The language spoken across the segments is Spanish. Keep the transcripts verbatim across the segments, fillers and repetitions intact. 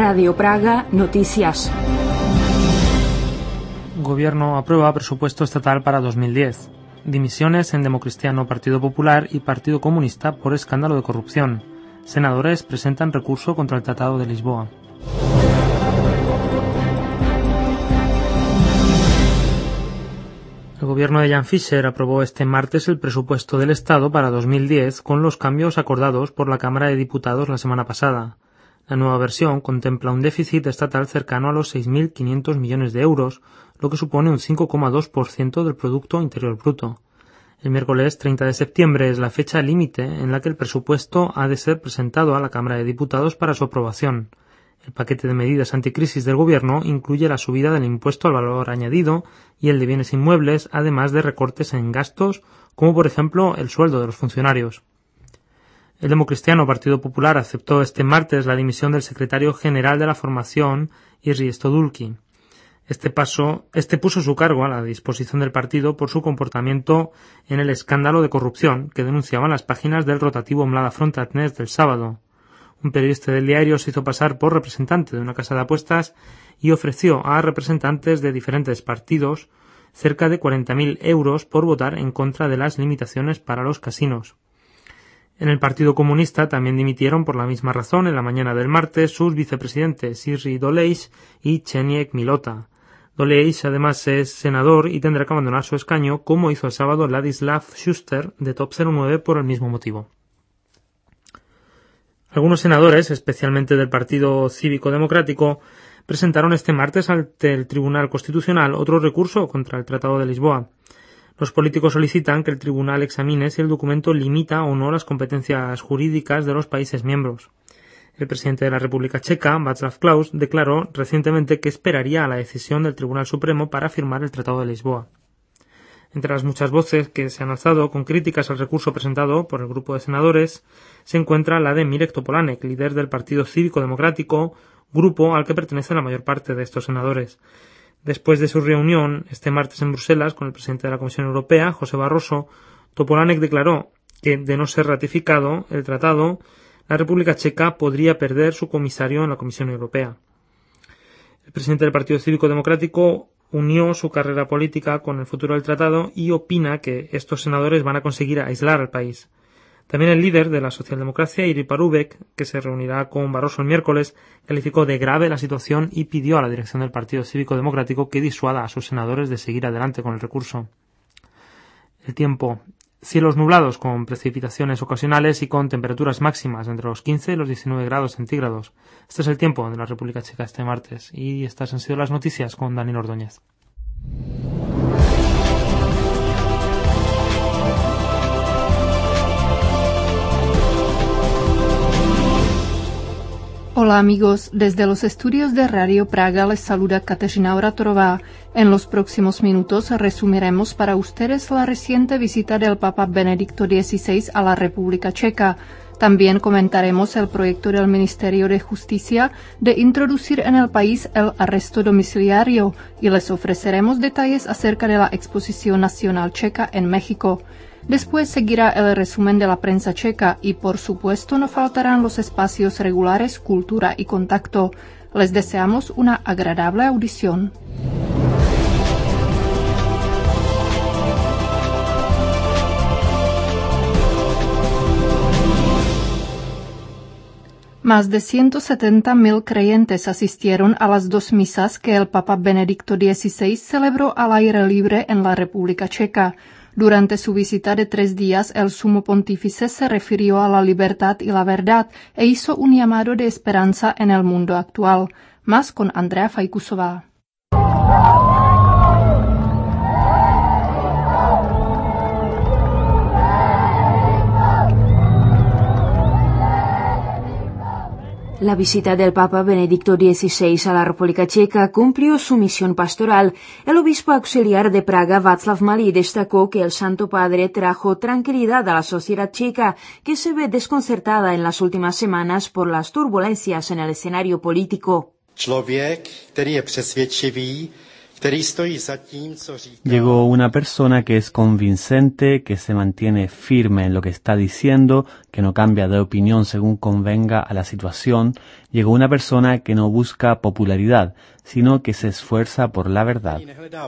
Radio Praga, noticias. Gobierno aprueba presupuesto estatal para dos mil diez. Dimisiones en Democristiano, Partido Popular y Partido Comunista por escándalo de corrupción. Senadores presentan recurso contra el Tratado de Lisboa. El gobierno de Jan Fischer aprobó este martes el presupuesto del Estado para dos mil diez con los cambios acordados por la Cámara de Diputados la semana pasada. La nueva versión contempla un déficit estatal cercano a los seis mil quinientos millones de euros, lo que supone un cinco coma dos por ciento del Producto Interior Bruto. El miércoles treinta de septiembre es la fecha límite en la que el presupuesto ha de ser presentado a la Cámara de Diputados para su aprobación. El paquete de medidas anticrisis del Gobierno incluye la subida del impuesto al valor añadido y el de bienes inmuebles, además de recortes en gastos, como por ejemplo el sueldo de los funcionarios. El Democristiano Partido Popular aceptó este martes la dimisión del secretario general de la formación, Irri Stodulki. Este paso, este puso su cargo a la disposición del partido por su comportamiento en el escándalo de corrupción que denunciaban las páginas del rotativo Mlada Frontatnes del sábado. Un periodista del diario se hizo pasar por representante de una casa de apuestas y ofreció a representantes de diferentes partidos cerca de cuarenta mil euros por votar en contra de las limitaciones para los casinos. En el Partido Comunista también dimitieron por la misma razón en la mañana del martes sus vicepresidentes Irri Dolejs y Czeniek Milota. Dolejs además es senador y tendrá que abandonar su escaño, como hizo el sábado Ladislav Schuster de Top cero nueve por el mismo motivo. Algunos senadores, especialmente del Partido Cívico Democrático, presentaron este martes ante el Tribunal Constitucional otro recurso contra el Tratado de Lisboa. Los políticos solicitan que el tribunal examine si el documento limita o no las competencias jurídicas de los países miembros. El presidente de la República Checa, Václav Klaus, declaró recientemente que esperaría a la decisión del Tribunal Supremo para firmar el Tratado de Lisboa. Entre las muchas voces que se han alzado con críticas al recurso presentado por el grupo de senadores se encuentra la de Mirek Topolánek, líder del Partido Cívico Democrático, grupo al que pertenece la mayor parte de estos senadores. Después de su reunión este martes en Bruselas con el presidente de la Comisión Europea, José Barroso, Topolánek declaró que, de no ser ratificado el tratado, la República Checa podría perder su comisario en la Comisión Europea. El presidente del Partido Cívico Democrático unió su carrera política con el futuro del tratado y opina que estos senadores van a conseguir aislar al país. También el líder de la socialdemocracia, Iri Parubek, que se reunirá con Barroso el miércoles, calificó de grave la situación y pidió a la dirección del Partido Cívico Democrático que disuada a sus senadores de seguir adelante con el recurso. El tiempo. Cielos nublados con precipitaciones ocasionales y con temperaturas máximas entre los quince y los diecinueve grados centígrados. Este es el tiempo de la República Checa este martes y estas han sido las noticias con Daniel Ordóñez. Hola amigos, desde los estudios de Radio Praga les saluda Kateřina Oratorová. En los próximos minutos resumiremos para ustedes la reciente visita del Papa Benedicto dieciséis a la República Checa. También comentaremos el proyecto del Ministerio de Justicia de introducir en el país el arresto domiciliario y les ofreceremos detalles acerca de la Exposición Nacional Checa en México. Después seguirá el resumen de la prensa checa y, por supuesto, no faltarán los espacios regulares Cultura y Contacto. Les deseamos una agradable audición. Más de ciento setenta mil creyentes asistieron a las dos misas que el Papa Benedicto dieciséis celebró al aire libre en la República Checa. Durante su visita de tres días, el sumo pontífice se refirió a la libertad y la verdad e hizo un llamado de esperanza en el mundo actual. Más con Andrea Fajkusová. La visita del Papa Benedicto dieciséis a la República Checa cumplió su misión pastoral. El obispo auxiliar de Praga, Václav Malý, destacó que el Santo Padre trajo tranquilidad a la sociedad checa, que se ve desconcertada en las últimas semanas por las turbulencias en el escenario político. Člověk, který je přesvědčivý, Llegó una persona que es convincente, que se mantiene firme en lo que está diciendo, que no cambia de opinión según convenga a la situación. Llegó una persona que no busca popularidad, sino que se esfuerza por la verdad.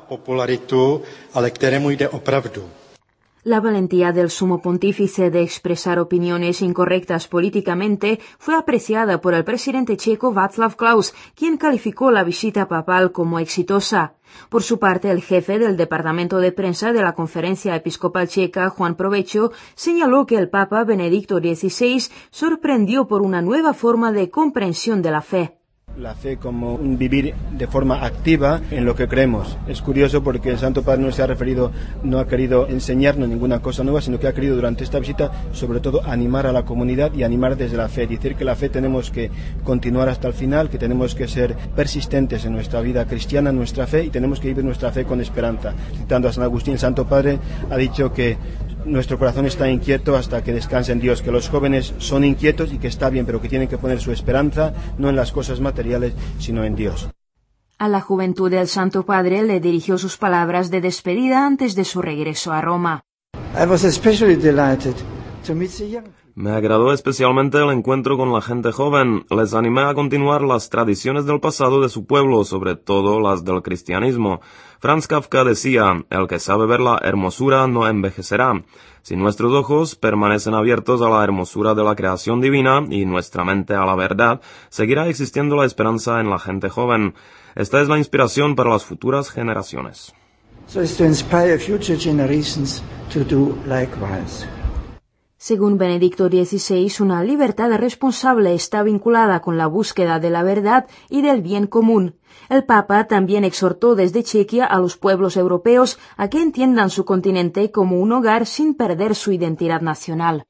La valentía del sumo pontífice de expresar opiniones incorrectas políticamente fue apreciada por el presidente checo Václav Klaus, quien calificó la visita papal como exitosa. Por su parte, el jefe del departamento de prensa de la Conferencia Episcopal Checa, Juan Provecho, señaló que el Papa Benedicto dieciséis sorprendió por una nueva forma de comprensión de la fe. La fe como un vivir de forma activa en lo que creemos. Es curioso porque el Santo Padre no se ha referido, no ha querido enseñarnos ninguna cosa nueva, sino que ha querido durante esta visita sobre todo animar a la comunidad y animar desde la fe. Decir que la fe tenemos que continuar hasta el final, que tenemos que ser persistentes en nuestra vida cristiana, en nuestra fe, y tenemos que vivir nuestra fe con esperanza. Citando a San Agustín, el Santo Padre ha dicho que nuestro corazón está inquieto hasta que descanse en Dios, que los jóvenes son inquietos y que está bien, pero que tienen que poner su esperanza no en las cosas materiales, sino en Dios. A la juventud del Santo Padre le dirigió sus palabras de despedida antes de su regreso a Roma. I was especially delighted to meet the young. Me agradó especialmente el encuentro con la gente joven. Les animé a continuar las tradiciones del pasado de su pueblo, sobre todo las del cristianismo. Franz Kafka decía, el que sabe ver la hermosura no envejecerá. Si nuestros ojos permanecen abiertos a la hermosura de la creación divina y nuestra mente a la verdad, seguirá existiendo la esperanza en la gente joven. Esta es la inspiración para las futuras generaciones. So as to inspire future generations to do likewise. Según Benedicto dieciséis, una libertad responsable está vinculada con la búsqueda de la verdad y del bien común. El Papa también exhortó desde Chequia a los pueblos europeos a que entiendan su continente como un hogar sin perder su identidad nacional.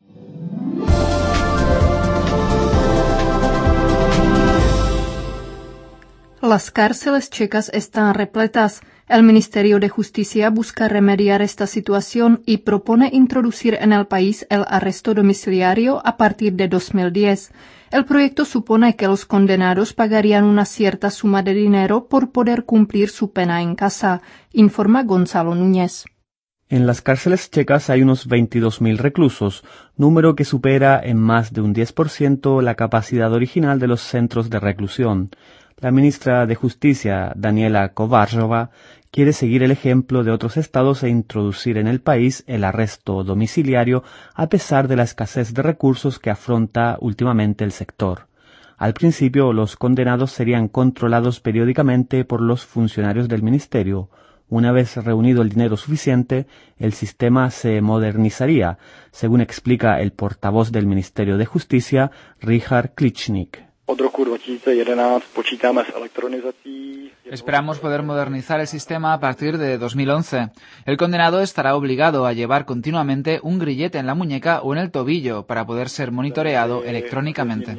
Las cárceles checas están repletas. El Ministerio de Justicia busca remediar esta situación y propone introducir en el país el arresto domiciliario a partir de dos mil diez. El proyecto supone que los condenados pagarían una cierta suma de dinero por poder cumplir su pena en casa, informa Gonzalo Núñez. En las cárceles checas hay unos veintidós mil reclusos, número que supera en más de un diez por ciento la capacidad original de los centros de reclusión. La ministra de Justicia, Daniela Kovařová, quiere seguir el ejemplo de otros estados e introducir en el país el arresto domiciliario a pesar de la escasez de recursos que afronta últimamente el sector. Al principio, los condenados serían controlados periódicamente por los funcionarios del ministerio. Una vez reunido el dinero suficiente, el sistema se modernizaría, según explica el portavoz del Ministerio de Justicia, Richard Kličník. Esperamos poder modernizar el sistema a partir de dos mil once. El condenado estará obligado a llevar continuamente un grillete en la muñeca o en el tobillo para poder ser monitoreado electrónicamente.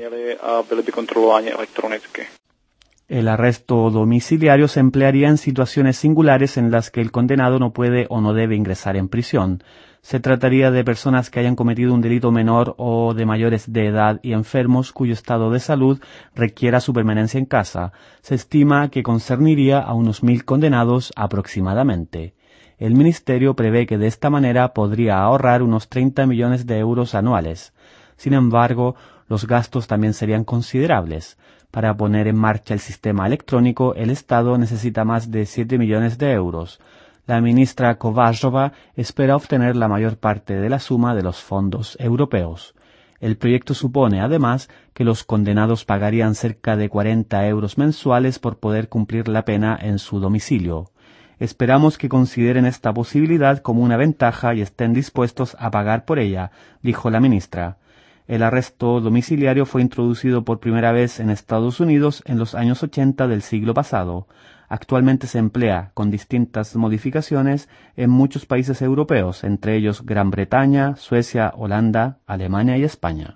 El arresto domiciliario se emplearía en situaciones singulares en las que el condenado no puede o no debe ingresar en prisión. Se trataría de personas que hayan cometido un delito menor o de mayores de edad y enfermos cuyo estado de salud requiera su permanencia en casa. Se estima que concerniría a unos mil condenados aproximadamente. El Ministerio prevé que de esta manera podría ahorrar unos treinta millones de euros anuales. Sin embargo, los gastos también serían considerables. Para poner en marcha el sistema electrónico, el Estado necesita más de siete millones de euros. La ministra Kovařová espera obtener la mayor parte de la suma de los fondos europeos. El proyecto supone, además, que los condenados pagarían cerca de cuarenta euros mensuales por poder cumplir la pena en su domicilio. Esperamos que consideren esta posibilidad como una ventaja y estén dispuestos a pagar por ella, dijo la ministra. El arresto domiciliario fue introducido por primera vez en Estados Unidos en los años ochenta del siglo pasado. Actualmente se emplea, con distintas modificaciones, en muchos países europeos, entre ellos Gran Bretaña, Suecia, Holanda, Alemania y España.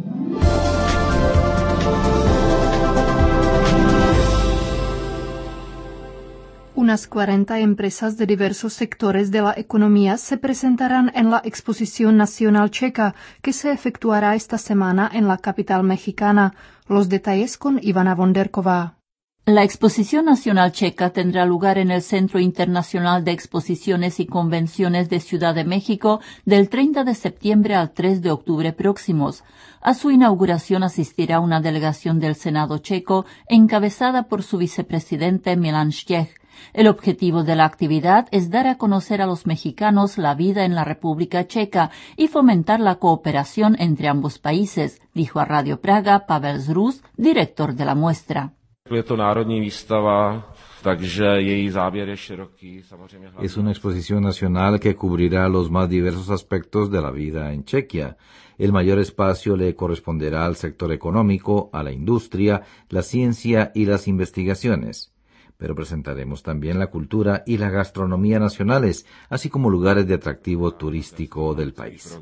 Unas cuarenta empresas de diversos sectores de la economía se presentarán en la Exposición Nacional Checa, que se efectuará esta semana en la capital mexicana. Los detalles con Ivana Vonderková. La Exposición Nacional Checa tendrá lugar en el Centro Internacional de Exposiciones y Convenciones de Ciudad de México del treinta de septiembre al tres de octubre próximos. A su inauguración asistirá una delegación del Senado checo encabezada por su vicepresidente Milan Štěch. El objetivo de la actividad es dar a conocer a los mexicanos la vida en la República Checa y fomentar la cooperación entre ambos países, dijo a Radio Praga Pavel Zrus, director de la muestra. Es una exposición nacional que cubrirá los más diversos aspectos de la vida en Chequia. El mayor espacio le corresponderá al sector económico, a la industria, la ciencia y las investigaciones. Pero presentaremos también la cultura y la gastronomía nacionales, así como lugares de atractivo turístico del país.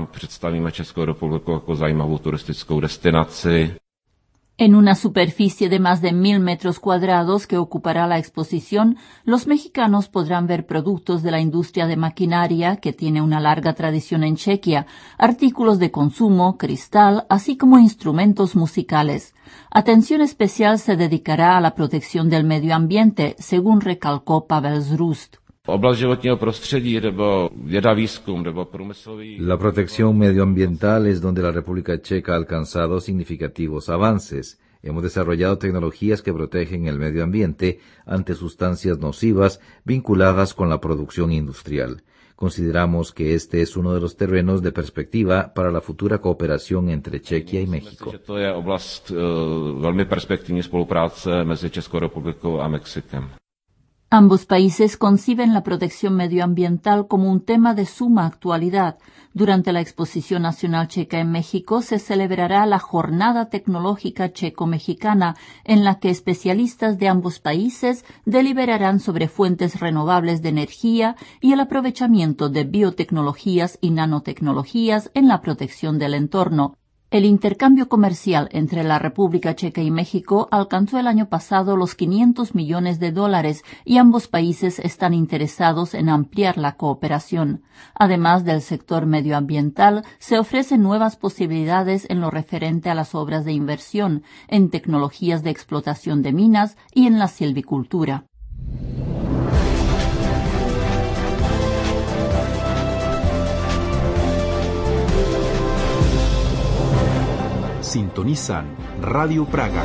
En una superficie de más de mil metros cuadrados que ocupará la exposición, los mexicanos podrán ver productos de la industria de maquinaria, que tiene una larga tradición en Chequia, artículos de consumo, cristal, así como instrumentos musicales. Atención especial se dedicará a la protección del medio ambiente, según recalcó Pavel Zrus. La protección medioambiental es donde la República Checa ha alcanzado significativos avances. Hemos desarrollado tecnologías que protegen el medio ambiente ante sustancias nocivas vinculadas con la producción industrial. Consideramos que este es uno de los terrenos de perspectiva para la futura cooperación entre Chequia y México. Ambos países conciben la protección medioambiental como un tema de suma actualidad. Durante la Exposición Nacional Checa en México se celebrará la Jornada Tecnológica Checo-Mexicana, en la que especialistas de ambos países deliberarán sobre fuentes renovables de energía y el aprovechamiento de biotecnologías y nanotecnologías en la protección del entorno. El intercambio comercial entre la República Checa y México alcanzó el año pasado los quinientos millones de dólares y ambos países están interesados en ampliar la cooperación. Además del sector medioambiental, se ofrecen nuevas posibilidades en lo referente a las obras de inversión, en tecnologías de explotación de minas y en la silvicultura. Sintonizan Radio Praga.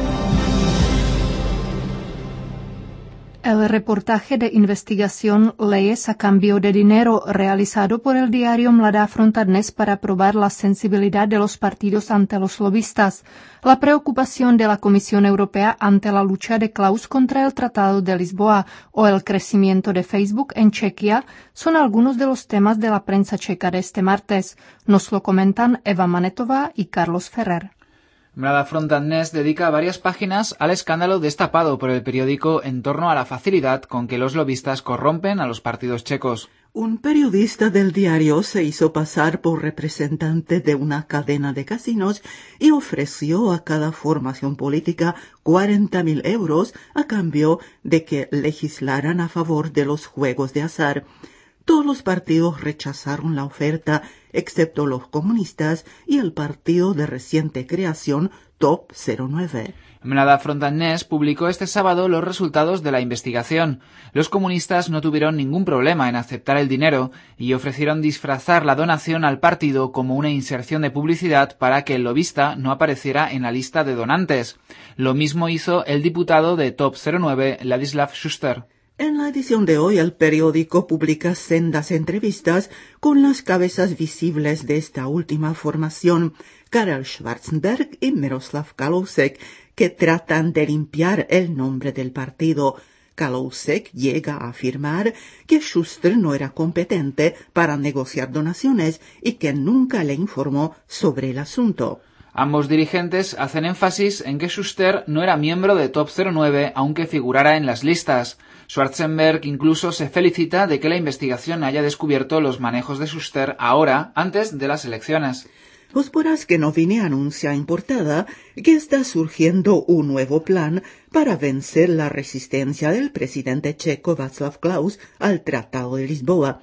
El reportaje de investigación Leyes a cambio de dinero, realizado por el diario Mladá Fronta Dnes para probar la sensibilidad de los partidos ante los lobistas, la preocupación de la Comisión Europea ante la lucha de Klaus contra el Tratado de Lisboa o el crecimiento de Facebook en Chequia son algunos de los temas de la prensa checa de este martes. Nos lo comentan Eva Manetová y Carlos Ferrer. Mladá Fronta Dnes dedica varias páginas al escándalo destapado por el periódico en torno a la facilidad con que los lobistas corrompen a los partidos checos. Un periodista del diario se hizo pasar por representante de una cadena de casinos y ofreció a cada formación política cuarenta mil euros a cambio de que legislaran a favor de los juegos de azar. Todos los partidos rechazaron la oferta, excepto los comunistas y el partido de reciente creación Top cero nueve. Mladá Fronta Dnes publicó este sábado los resultados de la investigación. Los comunistas no tuvieron ningún problema en aceptar el dinero y ofrecieron disfrazar la donación al partido como una inserción de publicidad para que el lobista no apareciera en la lista de donantes. Lo mismo hizo el diputado de Top cero nueve, Ladislav Schuster. En la edición de hoy, el periódico publica sendas entrevistas con las cabezas visibles de esta última formación, Karel Schwarzenberg y Miroslav Kalousek, que tratan de limpiar el nombre del partido. Kalousek llega a afirmar que Schuster no era competente para negociar donaciones y que nunca le informó sobre el asunto. Ambos dirigentes hacen énfasis en que Schuster no era miembro de Top cero nueve, aunque figurara en las listas. Schwarzenberg incluso se felicita de que la investigación haya descubierto los manejos de Schuster ahora, antes de las elecciones. Hospodářské anuncia en portada que está surgiendo un nuevo plan para vencer la resistencia del presidente checo Václav Klaus al Tratado de Lisboa.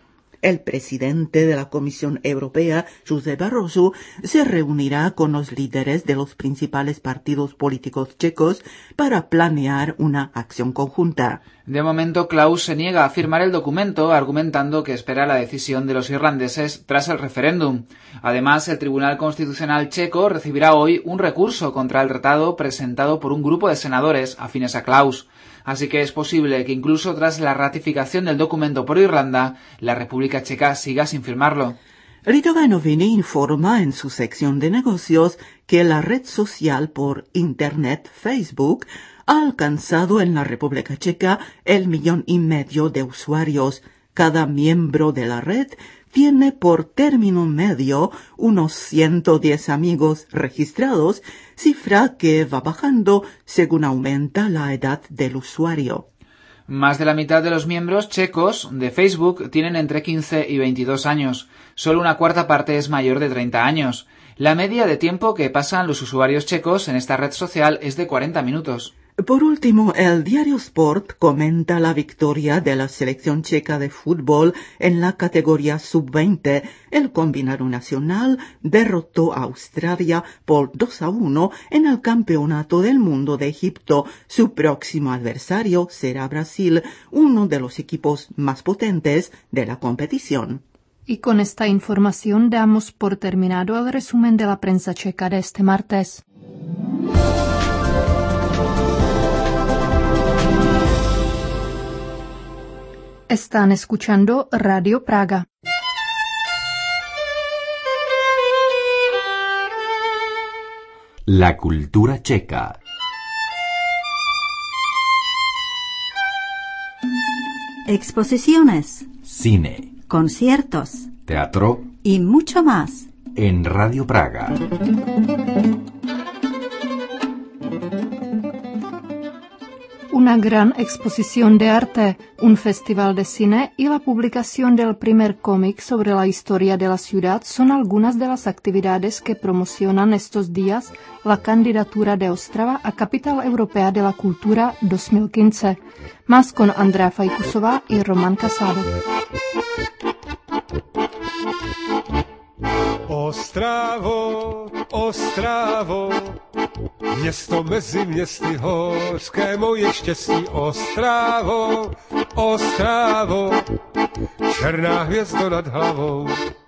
El presidente de la Comisión Europea, Josep Barroso, se reunirá con los líderes de los principales partidos políticos checos para planear una acción conjunta. De momento, Klaus se niega a firmar el documento, argumentando que espera la decisión de los irlandeses tras el referéndum. Además, el Tribunal Constitucional checo recibirá hoy un recurso contra el tratado presentado por un grupo de senadores afines a Klaus. Así que es posible que incluso tras la ratificación del documento por Irlanda, la República Checa siga sin firmarlo. Litová Noviny informa en su sección de negocios que la red social por Internet Facebook ha alcanzado en la República Checa el millón y medio de usuarios. Cada miembro de la red tiene por término medio unos ciento diez amigos registrados, cifra que va bajando según aumenta la edad del usuario. Más de la mitad de los miembros checos de Facebook tienen entre quince y veintidós años. Solo una cuarta parte es mayor de treinta años. La media de tiempo que pasan los usuarios checos en esta red social es de cuarenta minutos. Por último, el diario Sport comenta la victoria de la selección checa de fútbol en la categoría sub veinte. El combinado nacional derrotó a Australia por dos a uno en el Campeonato del Mundo de Egipto. Su próximo adversario será Brasil, uno de los equipos más potentes de la competición. Y con esta información damos por terminado el resumen de la prensa checa de este martes. Están escuchando Radio Praga. La cultura checa. Exposiciones, Cine, conciertos teatro y mucho más. En Radio Praga. Una gran exposición de arte, un festival de cine y la publicación del primer cómic sobre la historia de la ciudad son algunas de las actividades que promocionan estos días la candidatura de Ostrava a Capital Europea de la Cultura dos mil quince. Más con Andrea Fajkusová y Roman Casado. Ostravo, Ostravo, město mezi městy hořké, moje štěstí. Ostravo, Ostravo, černá hvězdo nad hlavou.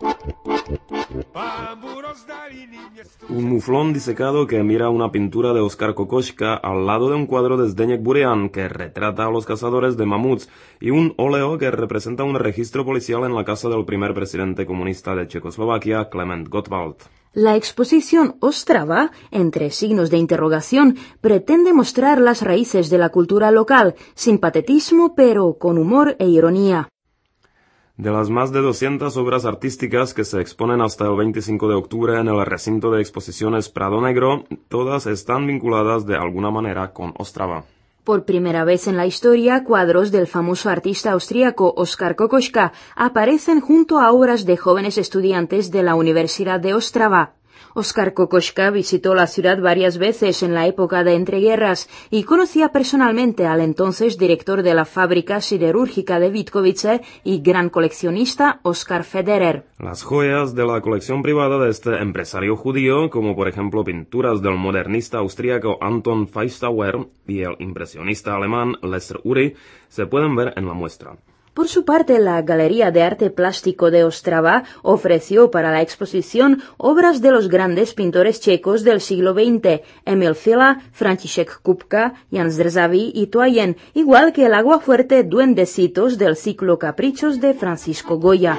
Un muflón disecado que mira una pintura de Oskar Kokoschka al lado de un cuadro de Zdeněk Burian que retrata a los cazadores de mamuts y un óleo que representa un registro policial en la casa del primer presidente comunista de Checoslovaquia, Klement Gottwald. La exposición Ostrava, entre signos de interrogación, pretende mostrar las raíces de la cultura local, sin patetismo pero con humor e ironía. De las más de doscientas obras artísticas que se exponen hasta el veinticinco de octubre en el recinto de exposiciones Prado Negro, todas están vinculadas de alguna manera con Ostrava. Por primera vez en la historia, cuadros del famoso artista austríaco Oskar Kokoschka aparecen junto a obras de jóvenes estudiantes de la Universidad de Ostrava. Oskar Kokoschka visitó la ciudad varias veces en la época de entreguerras y conocía personalmente al entonces director de la fábrica siderúrgica de Vítkovice y gran coleccionista Oskar Federer. Las joyas de la colección privada de este empresario judío, como por ejemplo pinturas del modernista austríaco Anton Feistauer y el impresionista alemán Lester Uri, se pueden ver en la muestra. Por su parte, la Galería de Arte Plástico de Ostrava ofreció para la exposición obras de los grandes pintores checos del siglo veinte, Emil Fila, František Kupka, Jan Zdrzaví y Toyen, igual que el aguafuerte Duendecitos del ciclo Caprichos de Francisco Goya.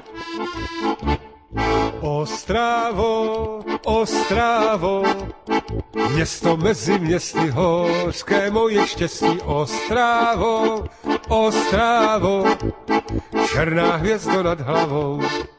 Ostravo, Ostravo, město mezi městy hořké, moje štěstí. Ostravo, Ostravo, černá hvězdo nad hlavou.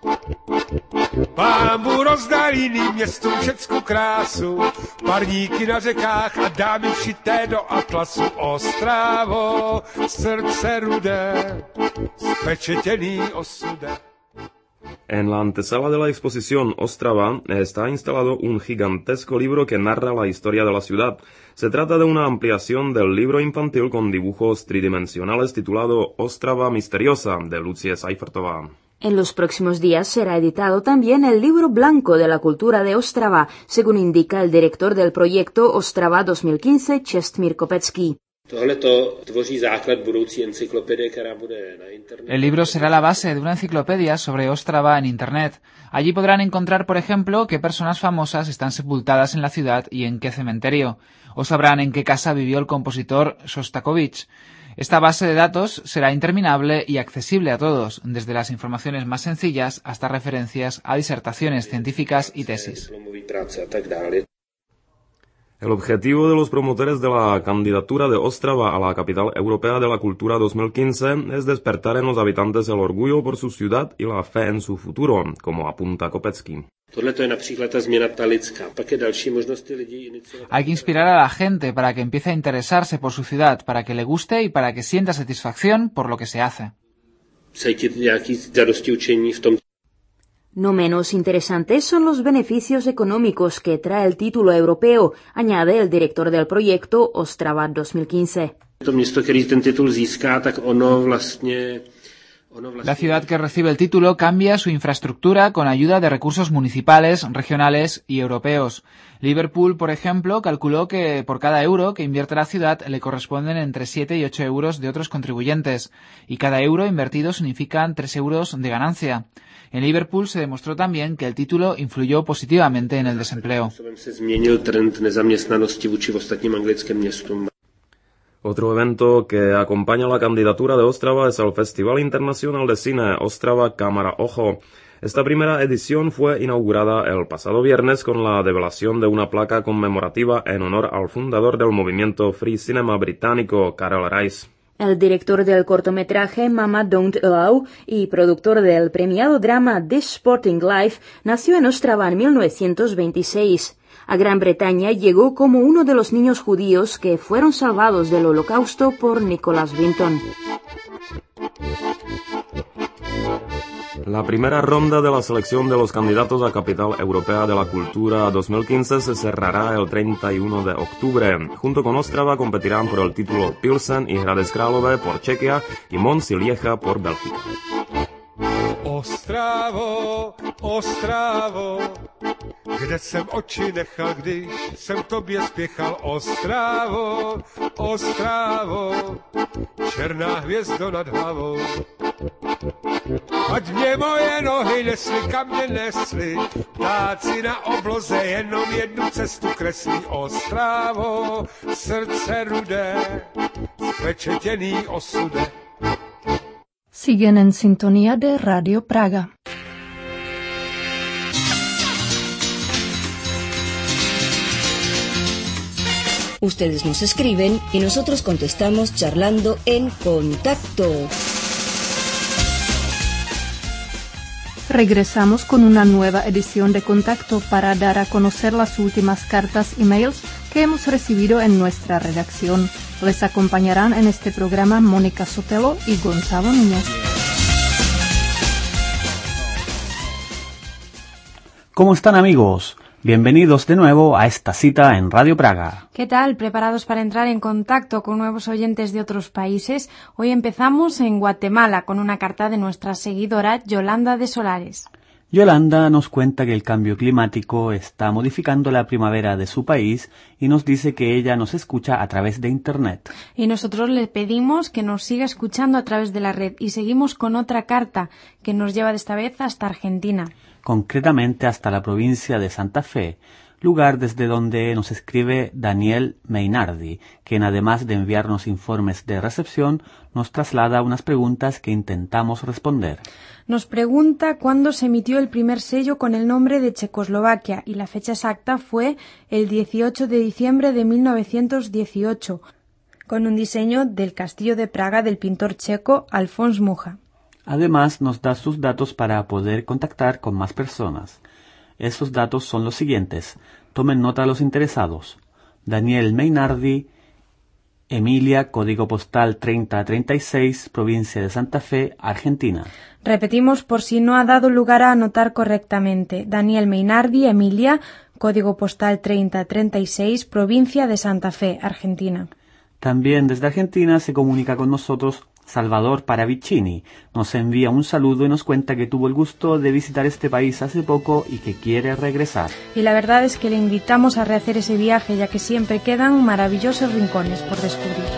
Pámbu rozdal jiným městům všecku krásu, parníky na řekách a dámy šité do atlasu. Ostravo, srdce rudé, spečetěný osudem. En la antesala de la exposición Ostrava está instalado un gigantesco libro que narra la historia de la ciudad. Se trata de una ampliación del libro infantil con dibujos tridimensionales titulado Ostrava misteriosa, de Lucie Seifertová. En los próximos días será editado también el libro blanco de la cultura de Ostrava, según indica el director del proyecto Ostrava dos mil quince, Čestmír Kopecký. El libro será la base de una enciclopedia sobre Ostrava en Internet. Allí podrán encontrar, por ejemplo, qué personas famosas están sepultadas en la ciudad y en qué cementerio. O sabrán en qué casa vivió el compositor Shostakovich. Esta base de datos será interminable y accesible a todos, desde las informaciones más sencillas hasta referencias a disertaciones científicas y tesis. El objetivo de los promotores de la candidatura de Ostrava a la capital europea de la cultura dos mil quince es despertar en los habitantes el orgullo por su ciudad y la fe en su futuro, como apunta Kopecký. Hay que inspirar a la gente para que empiece a interesarse por su ciudad, para que le guste y para que sienta satisfacción por lo que se hace. No menos interesantes son los beneficios económicos que trae el título europeo, añade el director del proyecto Ostrava dos mil quince. La ciudad que recibe el título cambia su infraestructura con ayuda de recursos municipales, regionales y europeos. Liverpool, por ejemplo, calculó que por cada euro que invierte la ciudad le corresponden entre siete y ocho euros de otros contribuyentes, y cada euro invertido significan tres euros de ganancia. En Liverpool se demostró también que el título influyó positivamente en el desempleo. Otro evento que acompaña la candidatura de Ostrava es el Festival Internacional de Cine Ostrava Cámara Ojo. Esta primera edición fue inaugurada el pasado viernes con la develación de una placa conmemorativa en honor al fundador del movimiento Free Cinema británico, Karel Reisz. El director del cortometraje Mama Don't Allow y productor del premiado drama This Sporting Life nació en Ostrava en mil novecientos veintiséis. A Gran Bretaña llegó como uno de los niños judíos que fueron salvados del Holocausto por Nicholas Winton. La primera ronda de la selección de los candidatos a Capital Europea de la Cultura dos mil quince se cerrará el treinta y uno de octubre. Junto con Ostrava competirán por el título Pilsen y Hradec Králové por Chequia y Mons y Lieja por Bélgica. Ostravo, Ostravo, kde jsem oči nechal, když jsem tobě spěchal. Ostravo, Ostravo, černá hvězdo nad hlavou. Ať mě moje nohy nesly, kam mě nesly, ptáci na obloze jenom jednu cestu kreslí. Ostravo, srdce rudé, spečetěný osude. Siguen en sintonía de Radio Praga. Ustedes nos escriben y nosotros contestamos charlando en Contacto. Regresamos con una nueva edición de Contacto para dar a conocer las últimas cartas y mails que hemos recibido en nuestra redacción. Les acompañarán en este programa Mónica Sotelo y Gonzalo Núñez. ¿Cómo están, amigos? Bienvenidos de nuevo a esta cita en Radio Praga. ¿Qué tal? ¿Preparados para entrar en contacto con nuevos oyentes de otros países? Hoy empezamos en Guatemala con una carta de nuestra seguidora Yolanda de Solares. Yolanda nos cuenta que el cambio climático está modificando la primavera de su país y nos dice que ella nos escucha a través de Internet. Y nosotros le pedimos que nos siga escuchando a través de la red y seguimos con otra carta que nos lleva de esta vez hasta Argentina. Concretamente hasta la provincia de Santa Fe, lugar desde donde nos escribe Daniel Meinardi, quien además de enviarnos informes de recepción, nos traslada unas preguntas que intentamos responder. Nos pregunta cuándo se emitió el primer sello con el nombre de Checoslovaquia y la fecha exacta fue el dieciocho de diciembre de mil novecientos dieciocho, con un diseño del castillo de Praga del pintor checo Alfons Mucha. Además, nos da sus datos para poder contactar con más personas. Esos datos son los siguientes. Tomen nota los interesados. Daniel Meinardi, Emilia, código postal treinta treinta y seis, provincia de Santa Fe, Argentina. Repetimos por si no ha dado lugar a anotar correctamente. Daniel Meinardi, Emilia, código postal treinta treinta y seis, provincia de Santa Fe, Argentina. También desde Argentina se comunica con nosotros Salvador Paravicini nos envía un saludo y nos cuenta que tuvo el gusto de visitar este país hace poco y que quiere regresar. Y la verdad es que le invitamos a rehacer ese viaje, ya que siempre quedan maravillosos rincones por descubrir.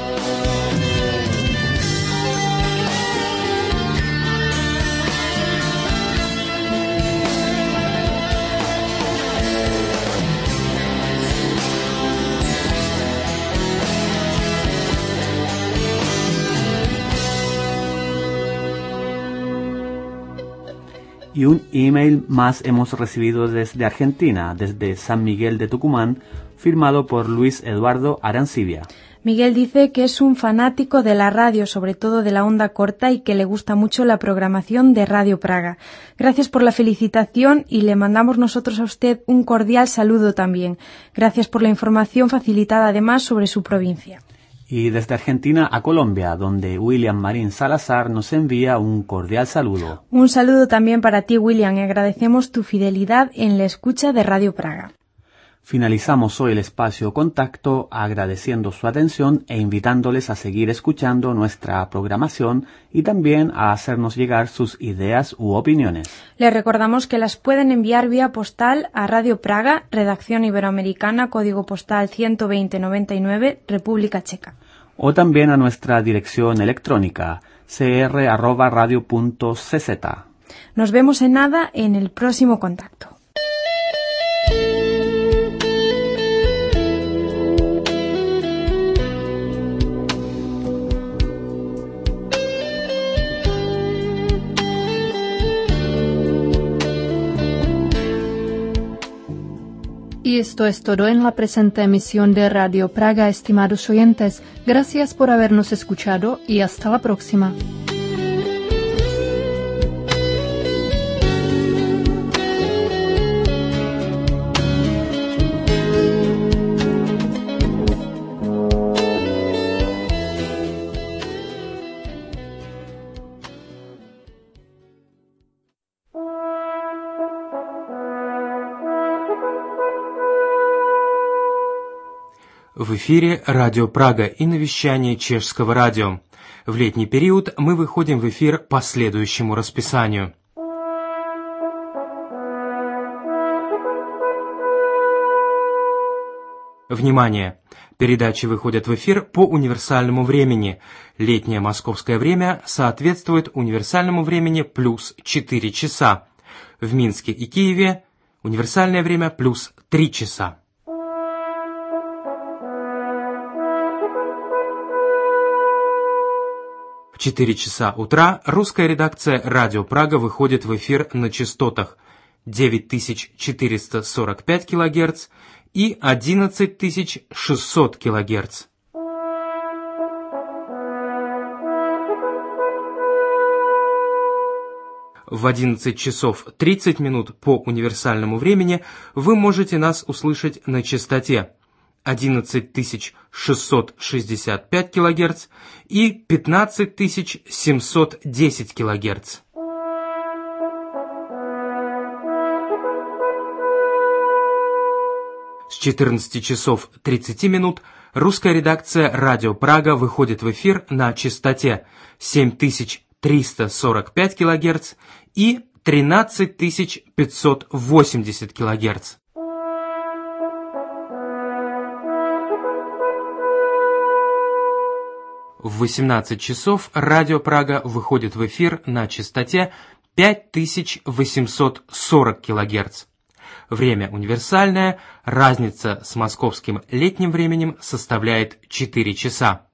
Y un email más hemos recibido desde Argentina, desde San Miguel de Tucumán, firmado por Luis Eduardo Arancibia. Miguel dice que es un fanático de la radio, sobre todo de la onda corta, y que le gusta mucho la programación de Radio Praga. Gracias por la felicitación y le mandamos nosotros a usted un cordial saludo también. Gracias por la información facilitada además sobre su provincia. Y desde Argentina a Colombia, donde William Marín Salazar nos envía un cordial saludo. Un saludo también para ti, William, y agradecemos tu fidelidad en la escucha de Radio Praga. Finalizamos hoy el espacio Contacto agradeciendo su atención e invitándoles a seguir escuchando nuestra programación y también a hacernos llegar sus ideas u opiniones. Les recordamos que las pueden enviar vía postal a Radio Praga, Redacción Iberoamericana, código postal ciento veinte noventa y nueve, República Checa. O también a nuestra dirección electrónica c r arroba radio punto c z. Nos vemos en nada en el próximo Contacto. Y esto es todo en la presente emisión de Radio Praga, estimados oyentes. Gracias por habernos escuchado y hasta la próxima. В эфире Радио Прага и на вещании Чешского радио. В летний период мы выходим в эфир по следующему расписанию. Внимание! Передачи выходят в эфир по универсальному времени. Летнее московское время соответствует универсальному времени плюс четыре часа. В Минске и Киеве универсальное время плюс три часа. В четыре часа утра русская редакция «Радио Прага» выходит в эфир на частотах девять тысяч четыреста сорок пять килогерц и одиннадцать тысяч шестьсот килогерц. В одиннадцать часов тридцать минут по универсальному времени вы можете нас услышать на частоте одиннадцать тысяч шестьсот шестьдесят пять килогерц и пятнадцать тысяч семьсот десять килогерц. С четырнадцати часов тридцати минут русская редакция «Радио Прага» выходит в эфир на частоте семь тысяч триста сорок пять килогерц и тринадцать тысяч пятьсот восемьдесят килогерц. В восемнадцать часов Радио Прага выходит в эфир на частоте пять тысяч восемьсот сорок килогерц. Время универсальное, разница с московским летним временем составляет четыре часа.